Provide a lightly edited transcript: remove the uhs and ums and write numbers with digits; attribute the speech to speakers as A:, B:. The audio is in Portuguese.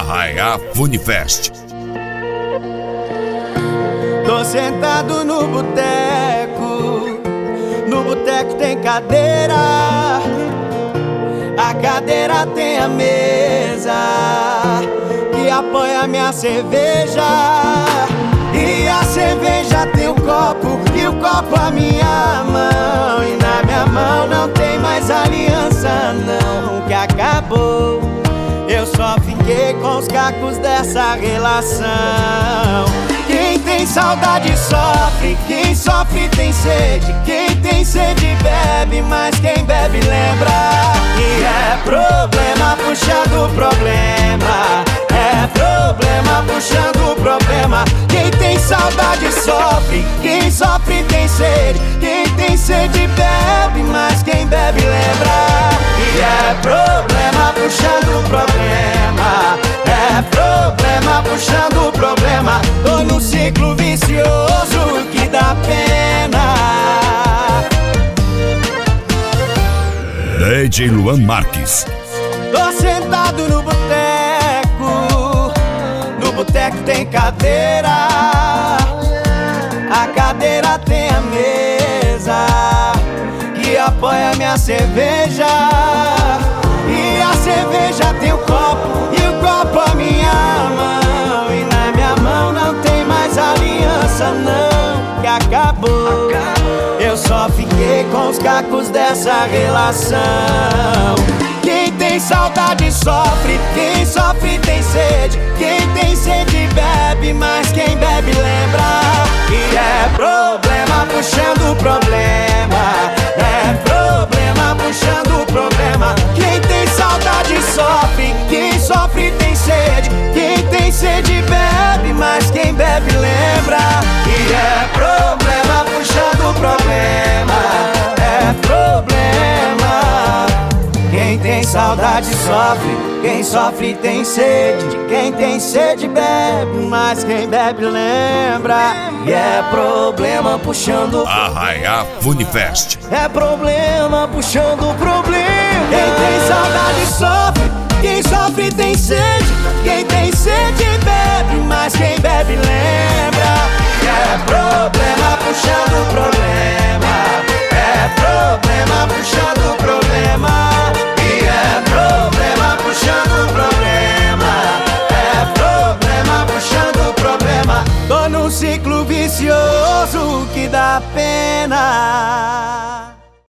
A: Arraiá Funifest.
B: Tô sentado no boteco. No boteco tem cadeira. A cadeira tem a mesa que apoia minha cerveja. E a cerveja tem o copo, e o copo a minha mão. E na minha mão não tem mais aliança não, que acabou. Eu só fiquei com os cacos dessa relação. Quem tem saudade sofre, quem sofre tem sede. Quem tem sede bebe, mas quem bebe lembra. E é problema puxando problema, é problema puxando problema. Quem tem saudade sofre, quem sofre tem sede. Quem tem sede bebe, mas quem bebe lembra. E é problema puxando problema, é problema puxando problema. Tô no ciclo vicioso que dá pena.
A: DJ Luan Marques.
B: Tô sentado no boteco. No boteco tem cadeira. A cadeira tem a mesa que apoia minha cerveja. E a cerveja tem o copo, e o copo a minha mão. E na minha mão não tem mais aliança não, que acabou. Eu só fiquei com os cacos dessa relação. Quem tem saudade sofre, quem sofre tem sede. Quem tem sede bebe, mas quem bebe lembra. E é problema puxando problema, é problema puxando problema. Quem tem saudade sofre, quem sofre tem sede. Quem tem sede bebe, mas quem bebe lembra. E é problema puxando problema, é problema. Quem tem saudade sofre, quem sofre tem sede. Quem tem sede bebe, mas quem bebe lembra. E é problema puxando
A: Arraiá Funifest.
B: é problema puxando problema. Quem tem saudade sofre, quem sofre tem sede. Quem tem sede bebe, mas quem bebe lembra. É problema puxando problema, é problema puxando problema. E é problema puxando problema, é problema puxando problema. Tô num ciclo vicioso que dá pena.